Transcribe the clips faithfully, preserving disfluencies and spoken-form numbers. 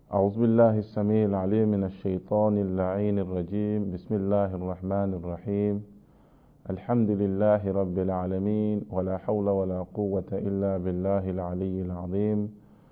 أعوذ بالله السميع العليم من الشيطان اللعين الرجيم. بسم الله الرحمن الرحيم. الحمد لله رب العالمين، ولا حول ولا قوة إلا بالله العلي العظيم.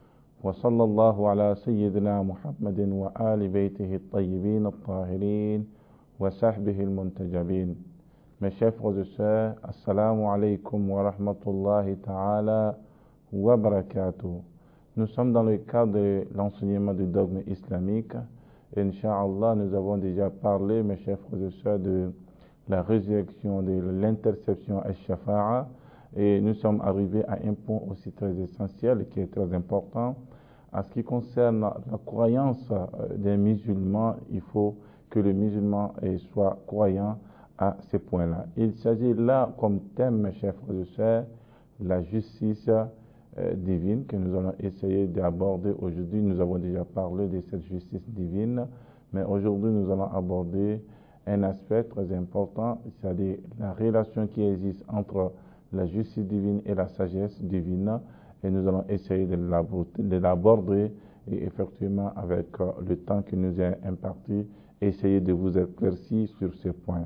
وصلى الله على سيدنا محمد وآل بيته الطيبين الطاهرين وصحبه المنتجبين. Mes chers frères et sœurs, assalamu alaikum wa rahmatullahi ta'ala wa barakatuh. Nous sommes dans le cadre de l'enseignement du dogme islamique. Inch'Allah, nous avons déjà parlé, mes chers frères et sœurs, de la résurrection, de l'interception al-shafa'a. Et nous sommes arrivés à un point aussi très essentiel qui est très important. En ce qui concerne la croyance des musulmans, il faut que le musulman soit croyant à ces points-là. Il s'agit là, comme thème, mes chers frères et sœurs, la justice euh, divine que nous allons essayer d'aborder aujourd'hui. Nous avons déjà parlé de cette justice divine, mais aujourd'hui nous allons aborder un aspect très important, c'est-à-dire la relation qui existe entre la justice divine et la sagesse divine, et nous allons essayer de l'aborder et effectivement avec euh, le temps qui nous est imparti, essayer de vous éclaircir sur ces points.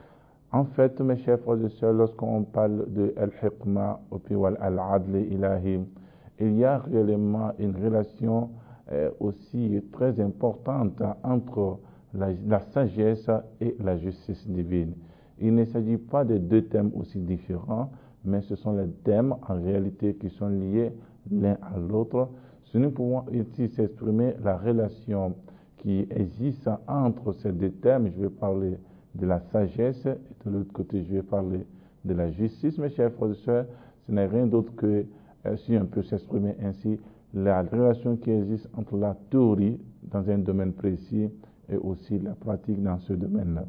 En fait, mes chers frères et sœurs, lorsqu'on parle de Al-Hikmah ou Al-Adl Ilahi, il y a réellement une relation euh, aussi très importante entre la, la sagesse et la justice divine. Il ne s'agit pas de deux thèmes aussi différents, mais ce sont les thèmes en réalité qui sont liés l'un à l'autre. Si nous pouvons ici s'exprimer la relation qui existe entre ces deux thèmes, je vais parler de la sagesse, et de l'autre côté, je vais parler de la justice. Mes chers frères et sœurs, ce n'est rien d'autre que, euh, si on peut s'exprimer ainsi, la relation qui existe entre la théorie dans un domaine précis et aussi la pratique dans ce domaine-là.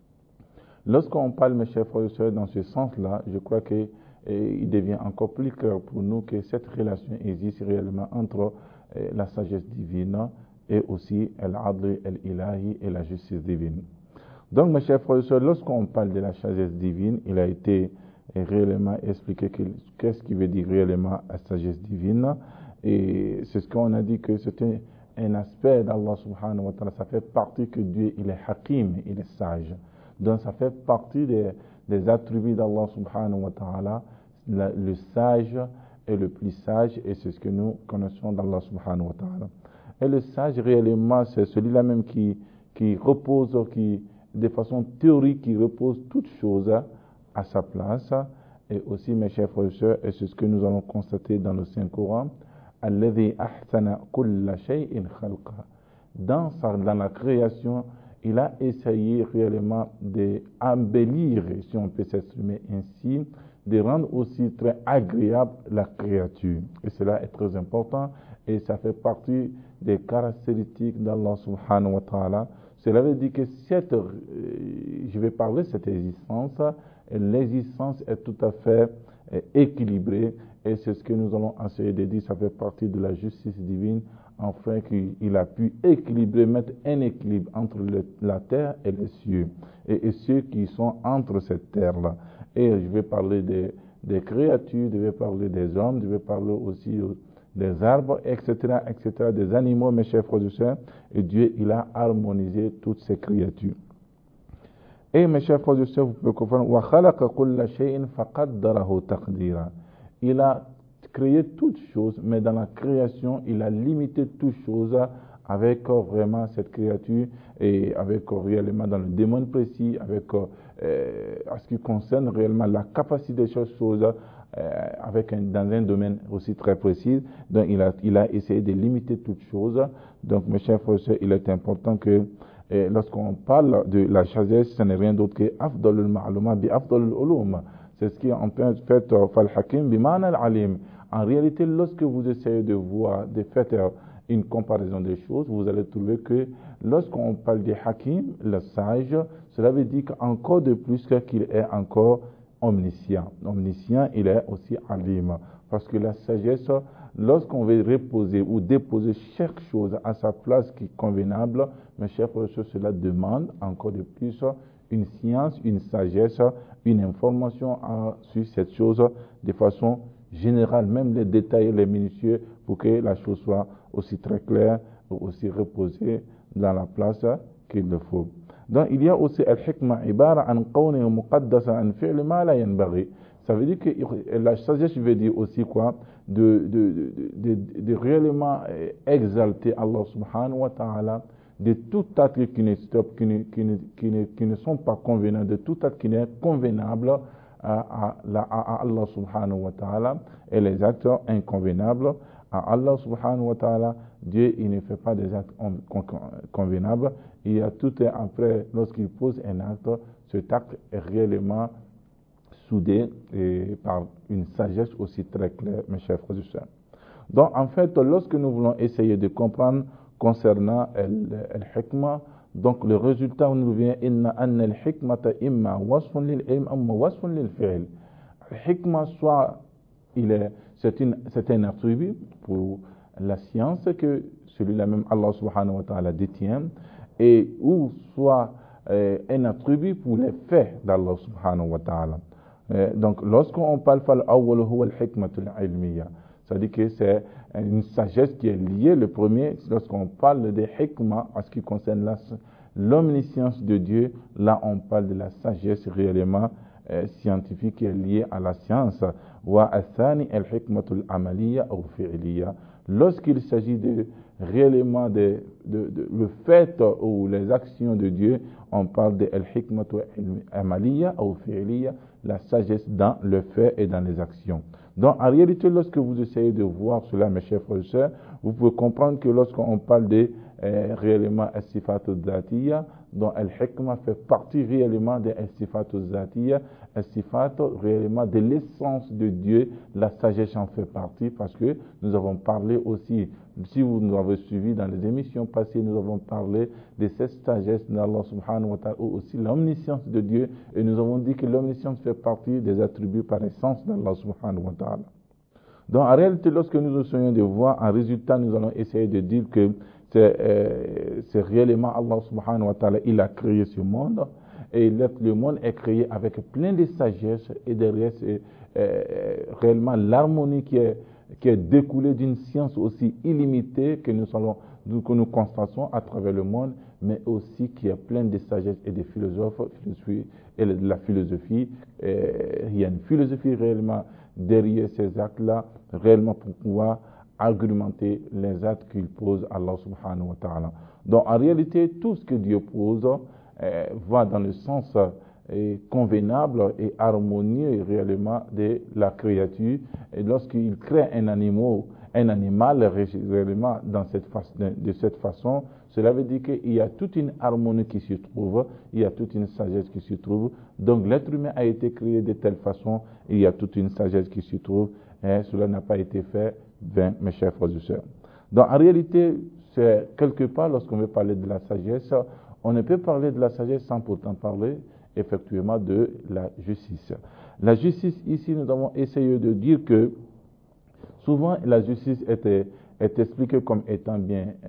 Lorsqu'on parle, mes chers frères et sœurs, dans ce sens-là, je crois qu'il devient encore plus clair pour nous que cette relation existe réellement entre euh, la sagesse divine et aussi l'adl al-ilahi et la justice divine. Donc, mes chers frères et sœurs, lorsqu'on parle de la sagesse divine, il a été réellement expliqué qu'est-ce qui veut dire réellement la sagesse divine. Et c'est ce qu'on a dit que c'était un aspect d'Allah subhanahu wa ta'ala. Ça fait partie que Dieu, il est hakim, il est sage. Donc, ça fait partie des, des attributs d'Allah subhanahu wa ta'ala. Le sage est le plus sage et c'est ce que nous connaissons d'Allah subhanahu wa ta'ala. Et le sage, réellement, c'est celui-là même qui, qui repose, qui de façon théorique, qui repose toutes choses à sa place. Et aussi, mes chers frères et sœurs, et c'est ce que nous allons constater dans le Saint-Coran, alladhi ahsana kulla shay'in khalqa. Dans dans la création, il a essayé réellement d'embellir, si on peut s'exprimer ainsi, de rendre aussi très agréable la créature. Et cela est très important et ça fait partie des caractéristiques d'Allah subhanahu wa ta'ala. Cela veut dire que cette, euh, je vais parler de cette existence, l'existence est tout à fait euh, équilibrée et c'est ce que nous allons essayer de dire, ça fait partie de la justice divine, enfin qu'il a pu équilibrer, mettre un équilibre entre le, la terre et les cieux, et, et ceux qui sont entre cette terre-là. Et je vais parler des, des créatures, je vais parler des hommes, je vais parler aussi des arbres, et cetera, et cetera, des animaux, mes chers frères et sœurs, et Dieu, il a harmonisé toutes ces créatures. Et mes chers frères et sœurs, vous pouvez comprendre, وَخَلَقَ كُلَّ شَيْءٍ فَقَدَّرَهُ تَقْدِيرًا. Il a créé toutes choses, mais dans la création, il a limité toutes choses avec vraiment cette créature et avec réellement dans le domaine précis, avec euh, à ce qui concerne réellement la capacité de ces choses, Euh, avec un, dans un domaine aussi très précis. Donc, il a, il a essayé de limiter toutes choses. Donc, mes chers frères et sœurs, il est important que eh, lorsqu'on parle de la sagesse, ce n'est rien d'autre que afdalul ma'luma bi afdalul ulum. C'est ce qui en fait fal hakim bi ma'na al-alim. En réalité, lorsque vous essayez de voir, de faire une comparaison des choses, vous allez trouver que lorsqu'on parle de hakim, le sage, cela veut dire encore de plus qu'il est encore omniscient. Omniscient, il est aussi alim. Parce que la sagesse, lorsqu'on veut reposer ou déposer chaque chose à sa place qui est convenable, mes chers frères et sœurs, cela demande encore de plus une science, une sagesse, une information sur cette chose de façon générale, même les détails, les minutieux, pour que la chose soit aussi très clair, aussi reposé dans la place qu'il le faut. Donc il y a aussi al-hikma ibara an qawni muqaddasa an fi'l ma la yanbaghi. Ça veut dire que la sagesse veut dire aussi quoi? De, de, de, de, de réellement exalter Allah subhanahu wa ta'ala de tout acte qui ne, stop, qui, ne, qui, ne, qui, ne, qui ne sont pas convenables, de tout acte qui n'est convenable à, à, à Allah subhanahu wa ta'ala, et les actes inconvenables à Allah subhanahu wa ta'ala. Dieu, il ne fait pas des actes convenables. Il y a tout après, lorsqu'il pose un acte, cet acte est réellement soudé et par une sagesse aussi très claire, mes chers frères et sœurs. Donc, en fait, lorsque nous voulons essayer de comprendre concernant al-hikmah, donc le résultat nous vient inna anna al-hikmata imma wasfun lil-ilm amma wasfun lil-fi'l. Al-hikmah, soit il est c'est une c'est un attribut pour la science que celui-là même Allah subhanahu wa ta'ala détient, et ou soit euh, un attribut pour les faits d'Allah subhanahu wa ta'ala. Euh, donc lorsqu'on parle fal awwal huwa al-hikmatul ilmiyya, c'est-à-dire que c'est une sagesse qui est liée. Le premier, lorsqu'on parle de hikmah, en ce qui concerne la, l'omniscience de Dieu, là on parle de la sagesse réellement euh, scientifique qui est liée à la science. Wa athani al-hikmatul amaliyya ou fi'liyya. Lorsqu'il s'agit de réellement de, de, de le fait ou les actions de Dieu, on parle de al-hikmatul amaliyya ou fi'liyya, la sagesse dans le fait et dans les actions. Donc, en réalité, lorsque vous essayez de voir cela, mes chers frères et sœurs, vous pouvez comprendre que lorsqu'on parle de euh, réellement as-sifat al-zatiyya, dont al-hikmah fait partie réellement de as-sifat al-zatiyya, as-sifat réellement de l'essence de Dieu, la sagesse en fait partie, parce que nous avons parlé aussi, si vous nous avez suivis dans les émissions passées, nous avons parlé de cette sagesse d'Allah subhanahu wa ta'ala, ou aussi l'omniscience de Dieu, et nous avons dit que l'omniscience fait partie des attributs par essence d'Allah subhanahu wa ta'ala. Donc en réalité, lorsque nous essayons de voir un résultat, nous allons essayer de dire que c'est, euh, c'est réellement Allah subhanahu wa ta'ala, il a créé ce monde, et le monde est créé avec plein de sagesse, et derrière c'est euh, réellement l'harmonie qui est, qui est découlée d'une science aussi illimitée que nous, allons, que nous constatons à travers le monde, mais aussi qui est plein de sagesse et de philosophes, philosophie, et de la philosophie. Et il y a une philosophie réellement derrière ces actes-là, réellement pour pouvoir argumenter les actes qu'il pose à Allah subhanahu wa ta'ala. Donc en réalité, tout ce que Dieu pose euh, va dans le sens euh, convenable et harmonieux réellement de la créature. Et lorsqu'il crée un animal, un animal réellement dans cette fa- de cette façon, cela veut dire qu'il y a toute une harmonie qui se trouve, il y a toute une sagesse qui se trouve. Donc l'être humain a été créé de telle façon, il y a toute une sagesse qui se trouve, et cela n'a pas été fait vain, mes chers frères et sœurs. Donc en réalité, c'est quelque part, lorsqu'on veut parler de la sagesse, on ne peut parler de la sagesse sans pourtant parler effectivement de la justice. La justice, ici, nous avons essayé de dire que souvent la justice est, est expliquée comme étant bien euh,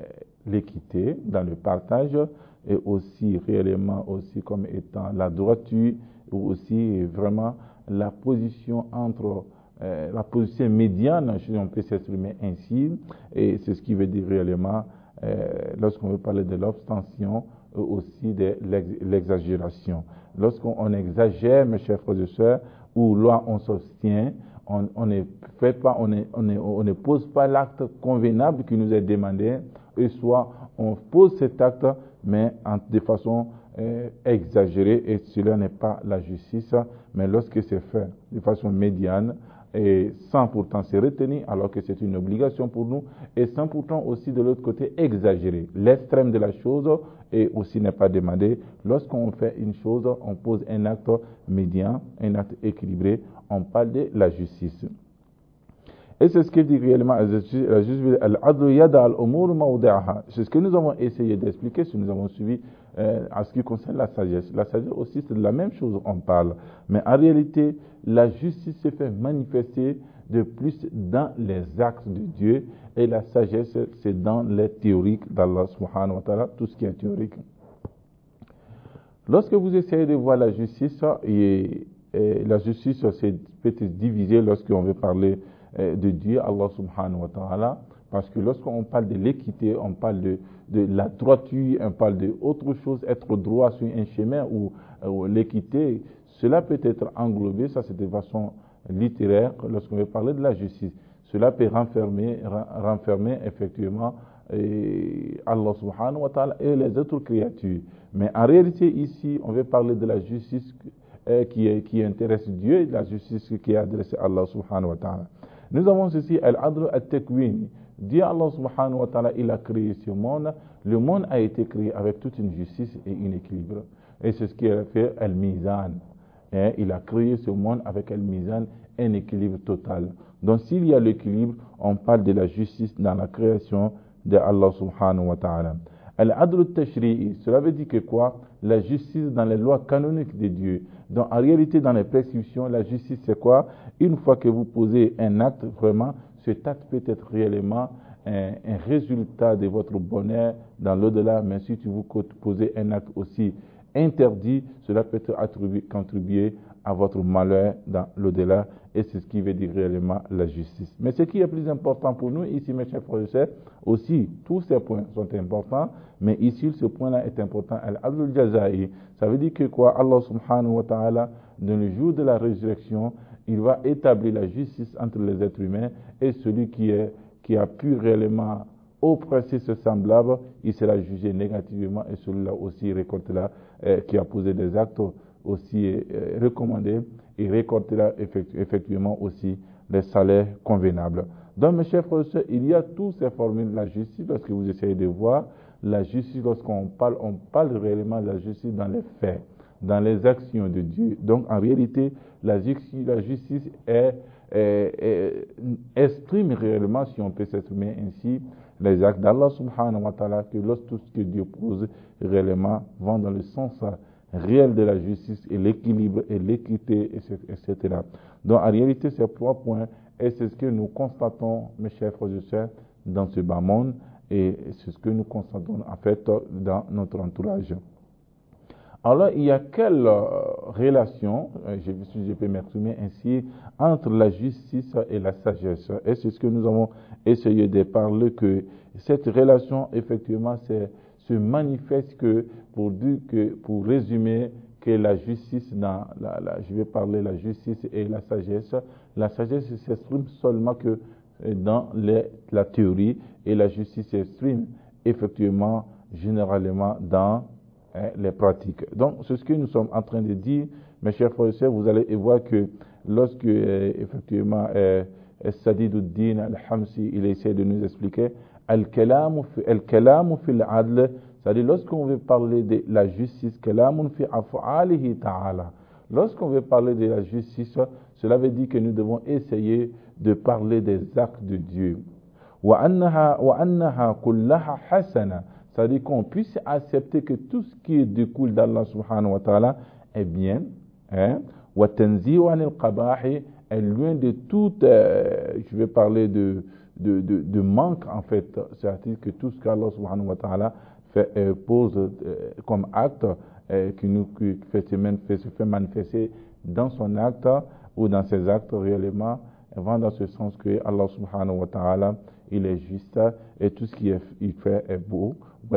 l'équité dans le partage, et aussi réellement aussi comme étant la droiture, ou aussi vraiment la position entre euh, la position médiane, si on peut s'exprimer ainsi, et c'est ce qui veut dire réellement euh, lorsqu'on veut parler de l'abstention, euh, aussi de l'ex- l'exagération. Lorsqu'on exagère, mes chers frères et sœurs, ou là on s'abstient, on, on ne fait pas, on ne, on ne, on ne pose pas l'acte convenable qui nous est demandé, et soit on pose cet acte, mais en, de façon euh, exagérée, et cela n'est pas la justice, mais lorsque c'est fait de façon médiane, et sans pourtant se retenir, alors que c'est une obligation pour nous, et sans pourtant aussi de l'autre côté exagérer. L'extrême de la chose et aussi n'est pas demandé. Lorsqu'on fait une chose, on pose un acte médian, un acte équilibré, on parle de la justice. Et c'est ce que dit réellement la justice, al-adlu yada al-umur mawdi'aha. C'est ce que nous avons essayé d'expliquer, si nous avons suivi euh, en ce qui concerne la sagesse. La sagesse aussi, c'est de la même chose, on parle. Mais en réalité, la justice se fait manifester de plus dans les actes de Dieu, et la sagesse, c'est dans les théoriques d'Allah subhanahu wa ta'ala, tout ce qui est théorique. Lorsque vous essayez de voir la justice, et, et la justice c'est peut être divisée lorsqu'on veut parler de Dieu, Allah subhanahu wa ta'ala. Parce que lorsqu'on parle de l'équité, on parle de, de la droiture, on parle d'autre chose, être droit sur un chemin ou, ou l'équité, cela peut être englobé, ça c'est de façon littéraire, lorsqu'on veut parler de la justice. Cela peut renfermer, renfermer effectivement et Allah subhanahu wa ta'ala et les autres créatures. Mais en réalité ici, on veut parler de la justice euh, qui, est, qui intéresse Dieu et de la justice qui est adressée à Allah subhanahu wa ta'ala. Nous avons ceci, al-adl al-takwini. Dieu Allah subhanahu wa ta'ala, il a créé ce monde. Le monde a été créé avec toute une justice et un équilibre. Et c'est ce qu'il a fait al-mizan. Et il a créé ce monde avec al-mizan, un équilibre total. Donc s'il y a l'équilibre, on parle de la justice dans la création de Allah subhanahu wa ta'ala. Al-adl al-tashri'i, cela veut dire que quoi? La justice dans les lois canoniques de Dieu. Donc en réalité, dans les prescriptions, la justice c'est quoi? Une fois que vous posez un acte, vraiment, cet acte peut être réellement un, un résultat de votre bonheur dans l'au-delà, mais si vous posez un acte aussi interdit, cela peut attribuer, contribuer à votre malheur dans l'au-delà, et c'est ce qui veut dire réellement la justice. Mais ce qui est plus important pour nous ici, mes chers frères et sœurs, aussi, tous ces points sont importants, mais ici, ce point-là est important. Al-adl al-jaza'i, ça veut dire que quoi? Allah subhanahu wa ta'ala, dans le jour de la résurrection, il va établir la justice entre les êtres humains, et celui qui, est, qui a pu réellement oppresser ce semblable, il sera jugé négativement, et celui-là aussi récoltera, euh, qui a posé des actes aussi euh, recommandés, et récoltera effectivement aussi les salaires convenables. Donc, mes chers frères et sœurs, il y a toutes ces formules de la justice. Lorsque vous essayez de voir la justice, lorsqu'on parle, on parle réellement de la justice dans les faits, dans les actions de Dieu. Donc, en réalité, la justice, la justice est, est, est, exprime réellement, si on peut s'exprimer ainsi, les actes d'Allah subhanahu wa ta'ala, que lorsque tout ce que Dieu pose réellement vont dans le sens réel de la justice et l'équilibre et l'équité, et cetera. Donc, en réalité, ces trois points, et c'est ce que nous constatons, mes chers frères et sœurs, dans ce bas monde, et c'est ce que nous constatons, en fait, dans notre entourage. Alors, il y a quelle euh, relation, euh, je, si je peux m'exprimer ainsi, entre la justice et la sagesse? Et c'est ce que nous avons essayé de parler, que cette relation, effectivement, c'est, se manifeste que, pour dire que, pour résumer, que la justice, dans la, la, je vais parler de la justice et la sagesse, la sagesse s'exprime seulement que dans les, la théorie, et la justice s'exprime effectivement, généralement, dans hein, les pratiques. Donc, c'est ce que nous sommes en train de dire, mes chers frères et sœurs, vous allez voir que lorsque, euh, effectivement, euh, Sadiduddin al-Hamsi, il essaie de nous expliquer, al-kalamu fi al-adl, c'est-à-dire lorsqu'on veut parler de la justice, kalamun fi af'alihi ta'ala. Lorsqu'on veut parler de la justice, cela veut dire que nous devons essayer de parler des actes de Dieu. Wa annaha wa annaha kullaha hasana, c'est-à-dire qu'on puisse accepter que tout ce qui découle d'Allah subhanahu wa ta'ala est bien, hein, wa tanzi'u anil qabahi, est loin de tout, euh, je vais parler de, de, de, de manque en fait, c'est-à-dire que tout ce qu'Allah subhanahu wa ta'ala fait, euh, pose euh, comme acte, euh, qui nous qui fait, fait, se fait manifester dans son acte ou dans ses actes réellement, vont dans ce sens que Allah subhanahu wa ta'ala, il est juste et tout ce qu'il fait est beau.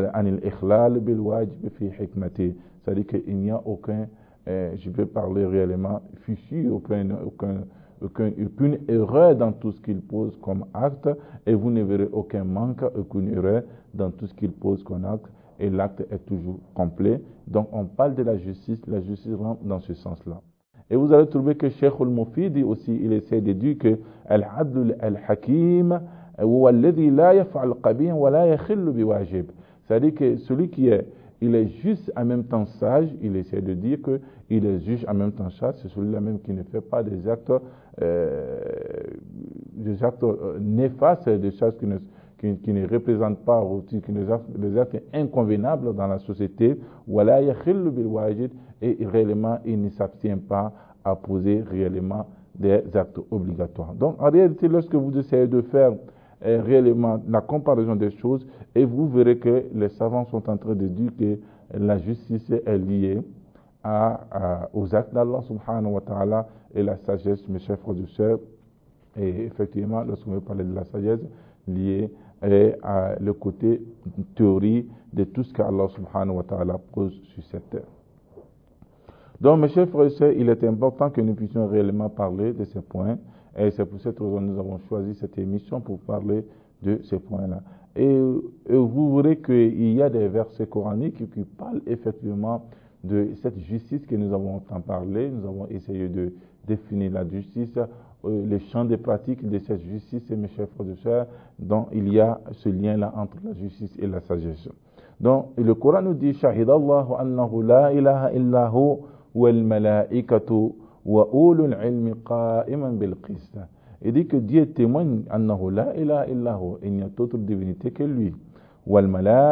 C'est-à-dire qu'il n'y a aucun, euh, je vais parler réellement, fichu, aucun, aucun, aucun, aucune erreur dans tout ce qu'il pose comme acte, et vous ne verrez aucun manque, aucune erreur dans tout ce qu'il pose comme acte, et l'acte est toujours complet. Donc on parle de la justice, la justice rentre dans ce sens-là. Et vous allez trouver que Cheikh al-Mufidi aussi, il essaie de dire que al-adl al-hakim huwa alladhi la yaf'al qabih wa la yakhillu biwajib. C'est-à-dire que celui qui est, il est juste en même temps sage, il essaie de dire que il est juge en même temps sage, c'est celui-là même qui ne fait pas des actes, euh, des actes euh, néfastes, des choses qui ne, qui, qui ne représentent pas, ou qui ne, des actes inconvenables dans la société, wa la yakhillu biwajib, et réellement il ne s'abstient pas à poser réellement des actes obligatoires. Donc en réalité, lorsque vous essayez de faire euh, réellement la comparaison des choses, et vous verrez que les savants sont en train de dire que la justice est liée à, à, aux actes d'Allah subhanahu wa ta'ala, et la sagesse, mes chers frères et sœurs, et effectivement, lorsqu'on veut parler de la sagesse, liée et à le côté théorie de tout ce qu'Allah subhanahu wa ta'ala pose sur cette terre. Donc, mes chers frères et sœurs, il est important que nous puissions réellement parler de ces points. Et c'est pour cette raison que nous avons choisi cette émission pour parler de ces points-là. Et, et vous verrez qu'il y a des versets coraniques qui, qui parlent effectivement de cette justice que nous avons tant parlé. Nous avons essayé de définir la justice, euh, les champs de pratique de cette justice, et mes chers frères et sœurs, dont il y a ce lien-là entre la justice et la sagesse. Donc, le Coran nous dit « Shahidallahu annahu la ilaha illahu wal malaikatu wa ulul ilmi qa'iman bil qist » Il dit que Dieu témoigne annahu la ilaha illahu, il n'y a d'autre divinité que lui. Wal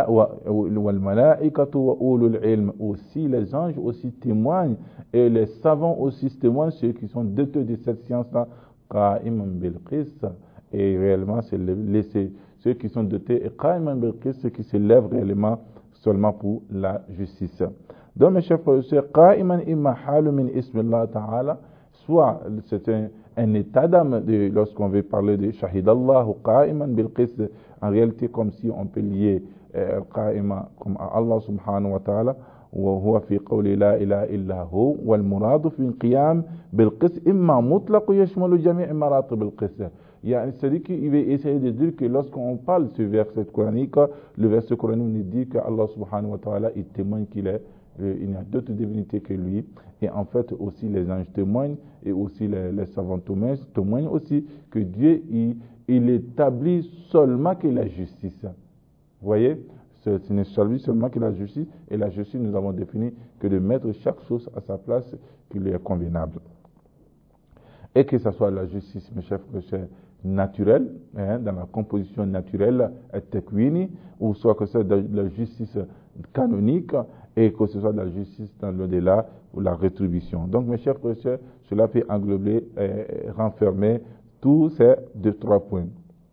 malaikatu wa ulul ilm, aussi les anges aussi témoignent, et les savants aussi témoignent, ceux qui sont dotés de cette science-là, qa'iman bil qist, et réellement c'est les, ceux qui sont dotés, et qa'iman bil qist, ceux qui se lèvent réellement seulement pour la justice. Donc mes chers frères et sœurs, qa'iman imma halu min ismillah ta'ala, soit c'est un, un état d'âme lorsqu'on veut parler de shahidallahu qa'iman bil qist, en réalité comme si on peut lier euh, qa'ima comme à Allah subhanahu wa ta'ala, wa huwa fi qawli la ilaha illa hu wal muradu fi qiyam bil qist imma mutlaq yashmalu jami' maratib al qist. C'est-à-dire qu'il va essayer de dire que lorsqu'on parle de ce verset coranique, le verset coranique nous dit que Allah subhanahu wa ta'ala il témoigne qu'il est il n'y a d'autres divinités que lui, et en fait aussi les anges témoignent, et aussi les, les savants témoignent aussi que Dieu il, il établit seulement que la justice. Vous voyez, ce n'est seulement que la justice, et la justice nous avons défini que de mettre chaque chose à sa place qui lui est convenable. Et que ce soit la justice, mes chers frères, naturelle, hein, dans la composition naturelle, tekwini, ou soit que c'est de la justice canonique, et que ce soit de la justice dans l'au-delà ou la rétribution. Donc, mes chers frères, cela peut englober et renfermer tous ces deux, trois points.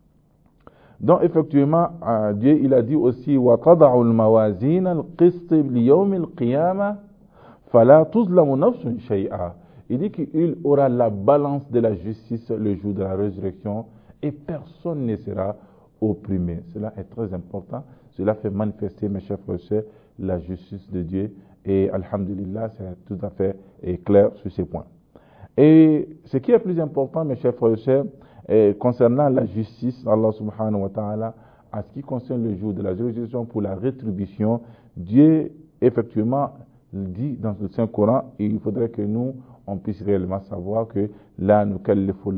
Donc, effectivement, Dieu, il a dit aussi, وَتَضَعُ الْمَوَازِينَ الْقِسْطِ لِيَوْمِ الْقِيَامَةِ فَلَا تُظْلَمُ نَفْسٌ شَيْئًا. Il dit qu'il aura la balance de la justice le jour de la résurrection et personne ne sera opprimé. Cela est très important. Cela fait manifester, mes chers frères, la justice de Dieu. Et alhamdulillah, c'est tout à fait clair sur ces points. Et ce qui est plus important, mes chers frères et sœurs, concernant la justice, Allah subhanahu wa ta'ala, à ce qui concerne le jour de la résurrection pour la rétribution, Dieu, effectivement, dit dans le Saint-Coran, il faudrait que nous, on puisse réellement savoir que la nukallifu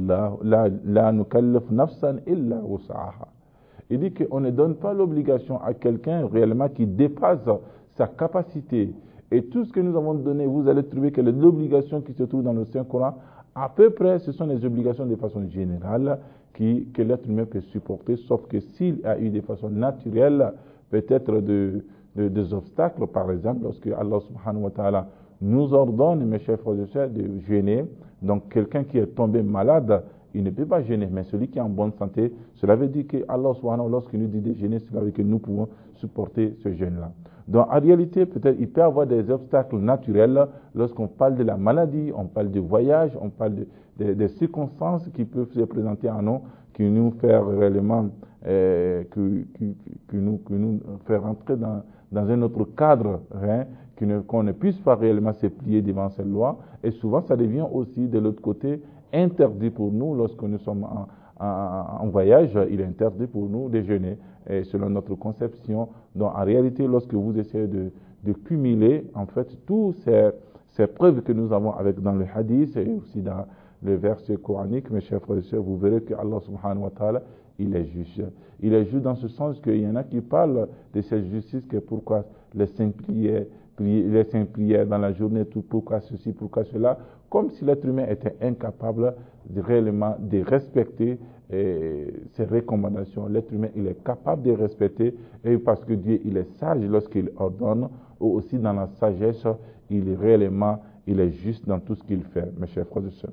nafsan illa wus'aha. Il dit qu'on ne donne pas l'obligation à quelqu'un réellement qui dépasse sa capacité. Et tout ce que nous avons donné, vous allez trouver que l'obligation qui se trouve dans le Saint-Coran, à peu près, ce sont les obligations de façon générale qui, que l'être humain peut supporter, sauf que s'il a eu de façon naturelle, peut-être de, de, des obstacles, par exemple, lorsque Allah subhanahu wa ta'ala nous ordonne, mes chers frères et sœurs, de jeûner. Donc, quelqu'un qui est tombé malade, il ne peut pas jeûner. Mais celui qui est en bonne santé, cela veut dire que Allah subhanahu wa ta'ala, lorsqu'il nous dit de jeûner, cela veut dire que nous pouvons supporter ce jeûne-là. Donc, en réalité, peut-être, il peut y avoir des obstacles naturels lorsqu'on parle de la maladie, on parle de voyage, on parle de, de, des circonstances qui peuvent se présenter à nous, qui nous font réellement, euh, qui, qui, qui, nous, qui nous fait rentrer dans, dans un autre cadre, hein, qu'on ne puisse pas réellement se plier devant cette loi. Et souvent, ça devient aussi, de l'autre côté, interdit pour nous lorsque nous sommes en, en, en voyage. Il est interdit pour nous de jeûner, et selon notre conception. Donc, en réalité, lorsque vous essayez de, de cumuler, en fait, tous ces, ces preuves que nous avons avec dans le hadith et aussi dans le verset coranique, mes chers frères et sœurs, vous verrez que Allah subhanahu wa ta'ala, il est juste. Il est juste dans ce sens qu'il y en a qui parlent de cette justice, que pourquoi les cinq prières, les cinq prières dans la journée, tout, pourquoi ceci, pourquoi cela, comme si l'être humain était incapable de réellement de respecter eh, ces recommandations. L'être humain, il est capable de respecter, et parce que Dieu, il est sage lorsqu'il ordonne, ou aussi dans la sagesse, il est réellement, il est juste dans tout ce qu'il fait, mes chers frères et sœurs.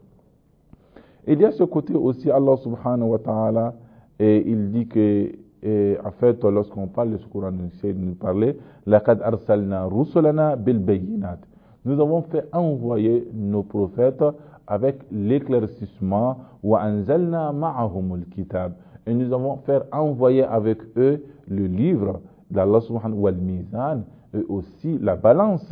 Il y a ce côté aussi, Allah subhanahu wa ta'ala, et il dit que, et en fait, lorsqu'on parle de ce Coran, nous essaie de nous parler, لَقَدْ أَرْسَلْنَا رُسُلَنَا بِالْبَيِّنَاتِ. Nous avons fait envoyer nos prophètes avec l'éclaircissement, وَأَنزَلْنَا مَعَهُمُ الْكِتَابِ. et nous avons fait envoyer avec eux le livre d'Allah subhanahu wa ta'ala, et aussi la balance,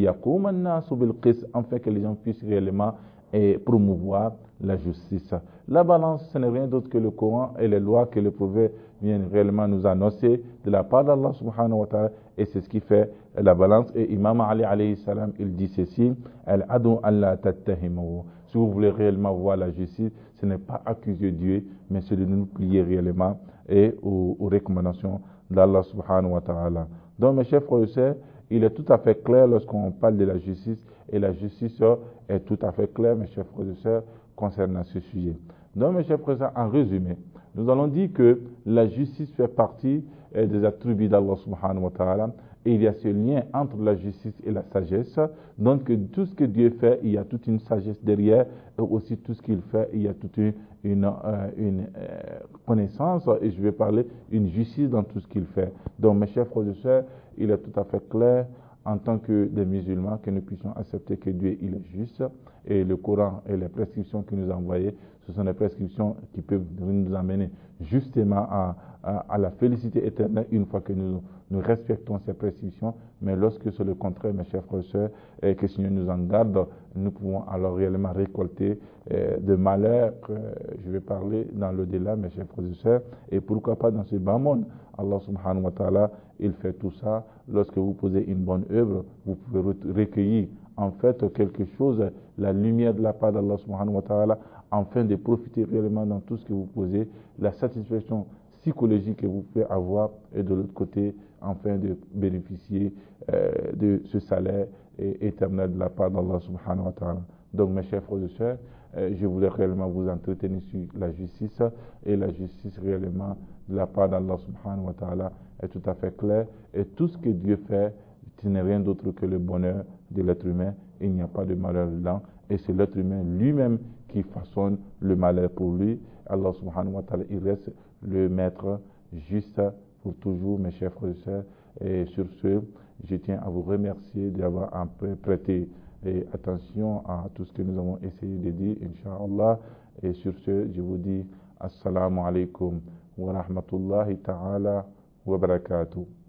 afin que les gens puissent réellement et promouvoir la justice. La balance, ce n'est rien d'autre que le Coran et les lois que le prophète vient réellement nous annoncer de la part d'Allah subhanahu wa ta'ala, et c'est ce qui fait la balance. Et Imam Ali alayhi salam, il dit ceci, al-adu alla tattahimu. Si vous voulez réellement voir la justice, ce n'est pas accuser Dieu, mais c'est de nous plier réellement et aux, aux recommandations d'Allah subhanahu wa ta'ala. Donc mes chers frères et sœurs, il est tout à fait clair lorsqu'on parle de la justice, et la justice est tout à fait claire, mes chers frères et sœurs, concernant ce sujet. Donc mes chers frères et sœurs, en résumé, nous allons dire que la justice fait partie des attributs d'Allah subhanahu wa ta'ala, et il y a ce lien entre la justice et la sagesse. Donc tout ce que Dieu fait, il y a toute une sagesse derrière, et aussi tout ce qu'il fait, il y a toute une, une, euh, une euh, connaissance, et je vais parler une justice dans tout ce qu'il fait. Donc mes chers frères et sœurs, il est tout à fait clair en tant que des musulmans que nous puissions accepter que Dieu il est juste, et le Coran et les prescriptions qu'il nous a envoyées, ce sont des prescriptions qui peuvent nous amener justement à, à, à la félicité éternelle une fois que nous, nous respectons ces prescriptions. Mais lorsque c'est le contraire, mes chers frères et sœurs, et que le Seigneur nous en garde, nous pouvons alors réellement récolter euh, de malheurs, euh, je vais parler dans l'au-delà, mes chers frères et sœurs, et pourquoi pas dans ce bas monde. Allah subhanahu wa ta'ala, il fait tout ça. Lorsque vous posez une bonne œuvre, vous pouvez recueillir en fait quelque chose, la lumière de la part d'Allah subhanahu wa ta'ala, afin de profiter réellement dans tout ce que vous posez, la satisfaction psychologique que vous pouvez avoir, et de l'autre côté, afin de bénéficier euh, de ce salaire et, éternel de la part d'Allah subhanahu wa ta'ala. Donc mes chers frères et sœurs, euh, je voulais réellement vous entretenir sur la justice, et la justice réellement de la part d'Allah subhanahu wa ta'ala est tout à fait claire, et tout ce que Dieu fait, ce n'est rien d'autre que le bonheur de l'être humain. Il n'y a pas de malheur dedans, et c'est l'être humain lui-même qui façonne le malheur pour lui. Allah subhanahu wa ta'ala, il reste le maître juste pour toujours, mes chers frères et sœurs. Et sur ce, je tiens à vous remercier d'avoir un peu prêté attention à tout ce que nous avons essayé de dire, Inch'Allah. Et sur ce, je vous dis Assalamu alaikum wa rahmatullahi ta'ala wa barakatuh.